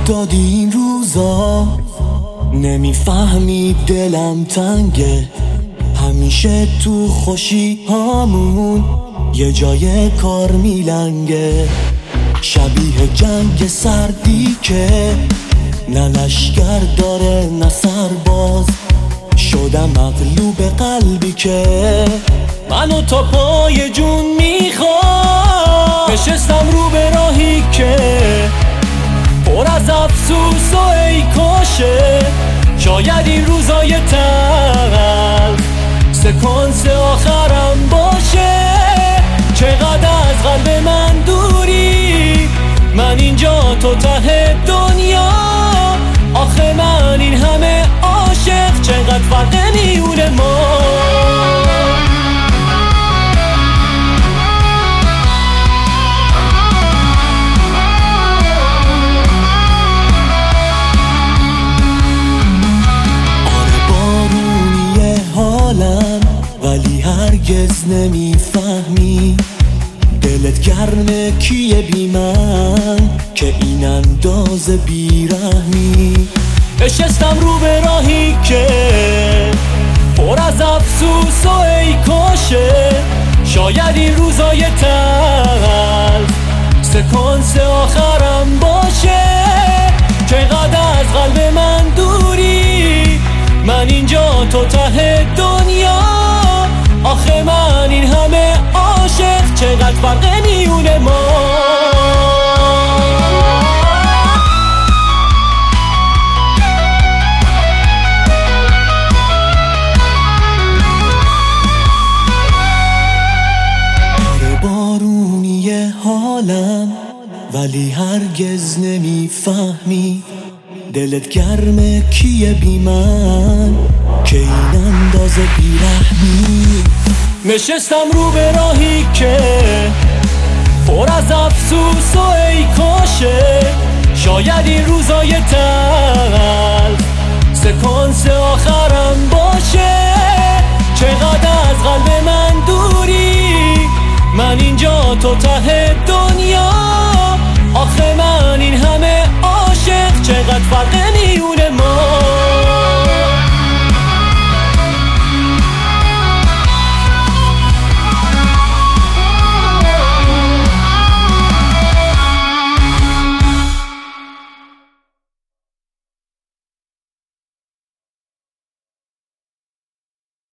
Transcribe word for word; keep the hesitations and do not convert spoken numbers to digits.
دادی این روزا، نمیفهمی دلم تنگه، همیشه تو خوشی هامون یه جای کار میلنگه. شبیه جنگ سردی که نه لشگر داره نه سرباز، شدم مغلوب قلبی که منو تا پای جون میخواد. نشستم رو به راهی که پر از افسوس و ای کاشه، شاید این روزای تلخ سکانس آخرم باشه. چقدر از قلب من دوری، من اینجا تو ته دنیا، آخه من این همه عاشق، چقدر فرق میونه ما. ولی هرگز نمیفهمی دلت گرمه کیه بی من که این اندازه بیرحمی. نشستم رو به راهی که پر از افسوس و ای کاشه، شاید این روزای تلخ سکانس آخرم باشه. چقدر از قلب من دوری، من اینجا تو ته دنیا، آخه من این همه عاشق، چقدر فرق میونه ما. آره بارونیه حالم، ولی هرگز نمیفهمی دلت گرمه کیه بی من که این اندازه بیرحمی. نشستم رو به راهی که پر از افسوس و ای کاشه، شاید این روزای تلخ سکانس آخرم باشه. چقدر از قلب من دوری، من اینجا تو ته دنیا،